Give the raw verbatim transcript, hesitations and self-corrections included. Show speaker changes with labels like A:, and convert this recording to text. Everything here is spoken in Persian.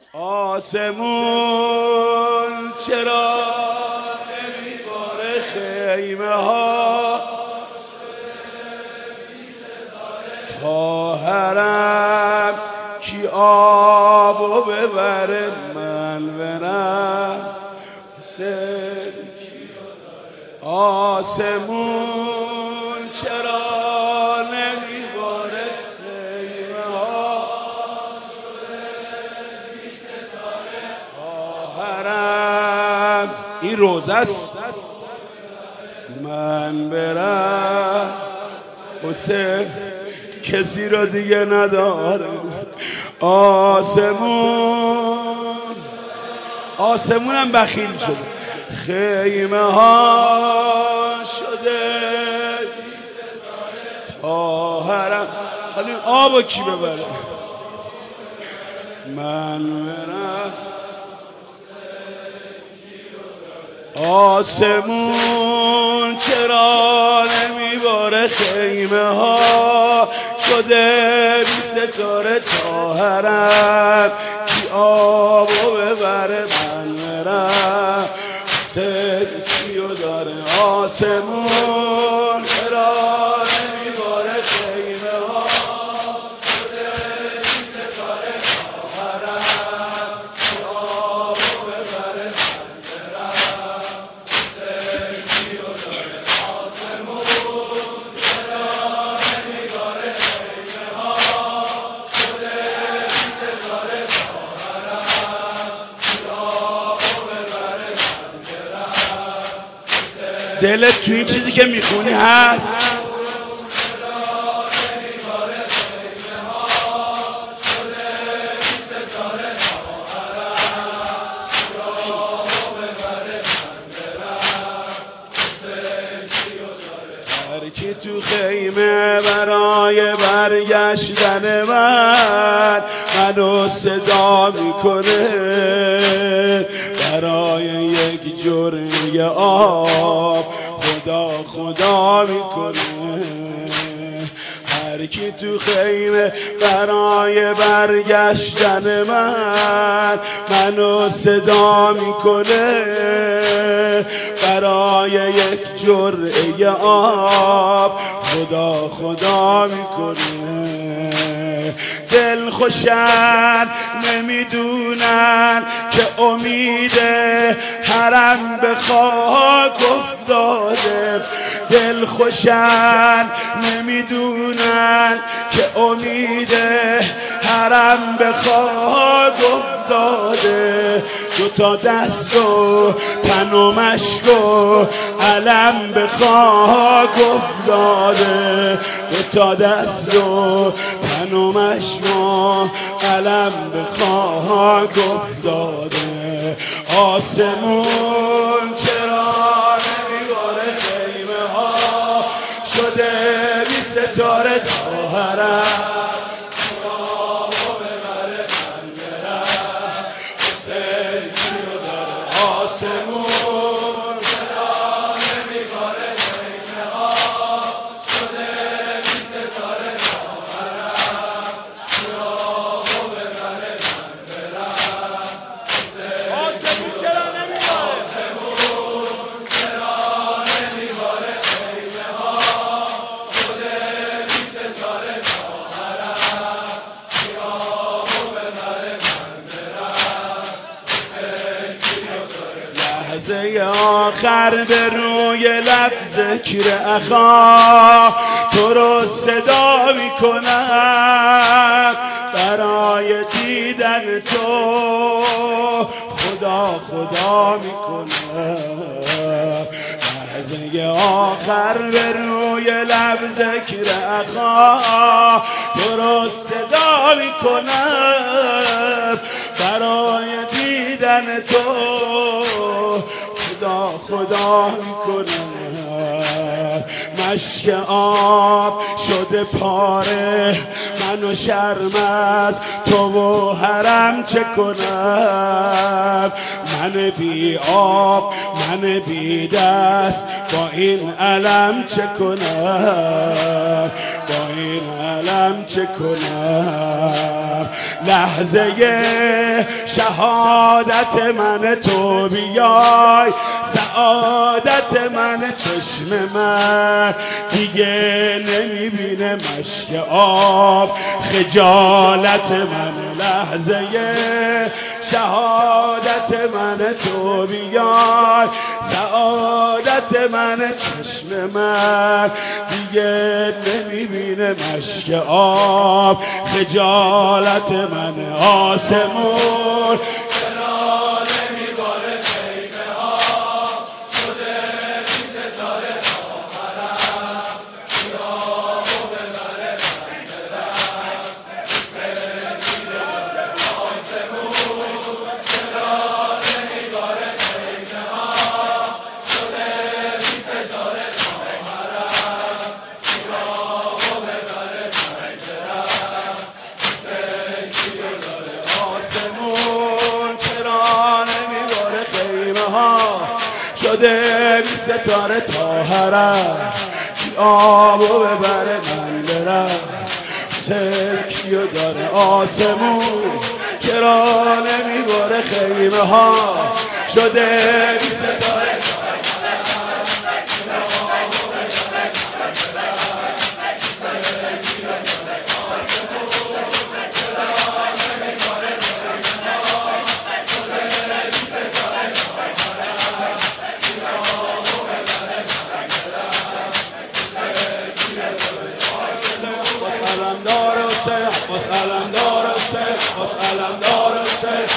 A: آسمون چرا نمیباره خیمه ها تا حرم کی آبو ببره من برم آسمون چرا نمیباره خیمه ها تا حرم این روزه است من برم حسین کسی را دیگه نداره آسمون آسمونم بخیل شده خیمه ها شده تا حرم حالا آبو کی ببره من برم آسمون چرا نمیباره خیمه ها شده بی ستاره تا حرم کی آبو ببره من برم سر کیو داره آسمون چرا نمیباره خیمه ها شده بی ستاره تا حرم کی آبو ببره من برم سر کیو داره آسمون چرا نمیباره خیمه ها شده بی ستاره تا حرم کی آبو ببره دلت تو این چیزی که میخونی هست هرکی تو خیمه برای برگشتن من منو صدا میکنه برای یک جرعه آب خدا خدا میکنه هرکی تو خیمه برای برگشتن من منو صدا میکنه برای یک جرعه آب خدا خدا میکنه دل خوشن نمیدونن که امید حرم به خاک افتاده دل خوشن نمیدونن که امید حرم به خاک افتاده دو تا دست و تن و مشک و علم به خاک افتاده دو تا دست و تن و مشک و علم به خاک افتاده آسمون چرا نمیباره خیمه ها شده بی ستاره تا حرم آسمون چرا نمیباره خیمه ها شده بی ستاره تا حرم کی آبو ببره من برم آسمون چرا نمیباره آسمون چرا نمیباره خیمه ها شده بی ستاره تا حرم کی آبو ببره من برم لحظه آخر به روی لب ذکر اخا تو رو صدا میکنم برای دیدن تو خدا خدا میکنم لحظه آخر به روی لب ذکر اخا تو رو صدا میکنم برای دیدن تو خدا خدا میکنم مشک آب شده پاره منو شرم از تو و حرم چه کنم من بی آب من بی دست با این علم چه کنم با این علم چه کنم لحظه شهادت من تو بیای، سعادت من چشم من دیگه نمیبینه مشک آب، خجالت من لحظه شهادت من تو بیای، سعادت من چشم من دیگه نمیبینه مشک آب، خجالت من آسمون شده بی ستاره تا حرم، بی آب و ببره من برم، سلکیو داره آسمون چرا نمیباره خیمه ها، شده بی ستاره عباس علمدار حسین،